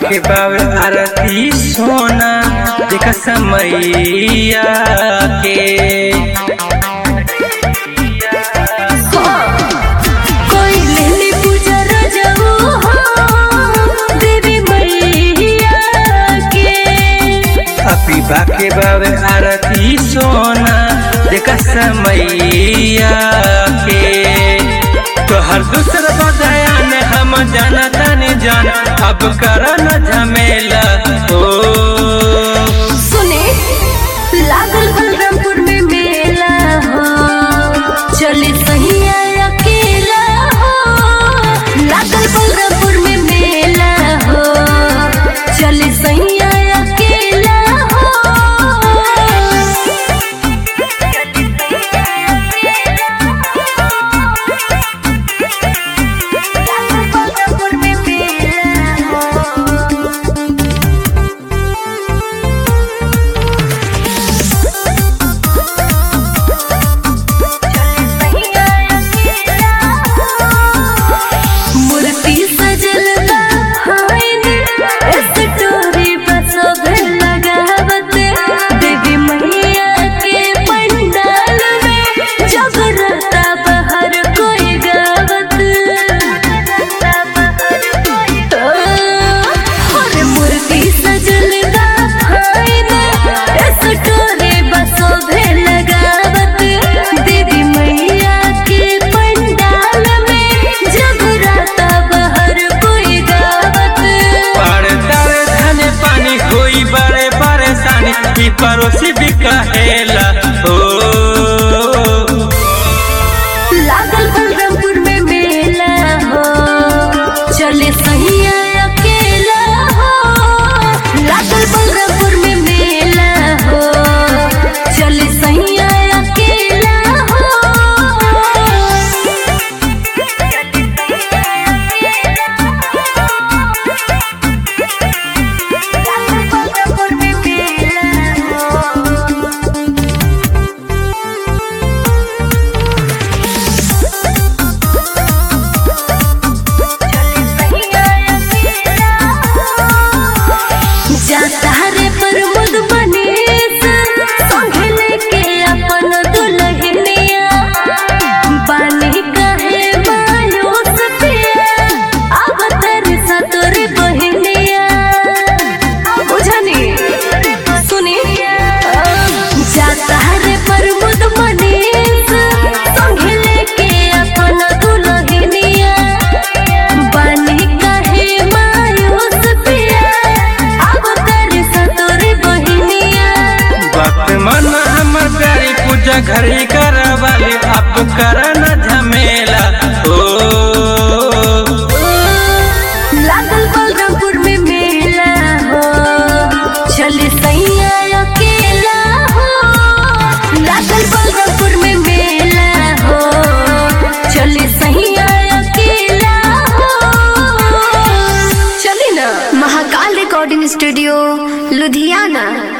के बावे आरती सोना देख समैया के कोई लेने पूजा रजऊ हो देवी मैया के। अपी बाके बावे आरती सोना देख समैया के। तो हर दूसरा बदयान हम जाना तानी जान अब करन झमेला हो। सुने लागल बलरामपुर में मेला हो चले सही अकेला हो। लागल बलरामपुर में मेला हो चले सही अकेला हो। बलरामपुर में मेला हो मूर्ति सजल बा हाइन स्टोरी पर सब लगावत। देवी मैया के पंडाल में जगरता बाहर कोई गावत। और मूर्ति सजल बा हाइन स्टोरी पर सब लगावत। देवी मैया के पंडाल में जगरता बाहर कोई गावत। पड़तार धन पानी कोई बड़े परेशानी की पड़ोसी भी कहेला हो। लागल बलरामपुर में मेला हो चले सही अकेला हो। लागल बलरामपुर में मेला हो चले सही अकेला हो। बलरामपुर में मेला हो जाता रे प्रमोद मनीष संगे लेके अपन दुल्हनिया। बानी कहे मायूस पिया अब तेरी सतोर बहनिया। बुझनी सुनी जाता रे प्रमोद मनीष संगे लेके अपन दुल्हनिया। बानी कहे मायूस पिया अब तेरी सतोर बहनिया। वक्त मन हमर प्यारी पूजा घरी करवाली अब करन झमेला हो। लागल बलरामपुर में मेला हो चले सैया अकेला हो। लागल बलरामपुर में मेला हो चले सैया अकेला हो। चली ना। Mahakal recording studio Ludhiana.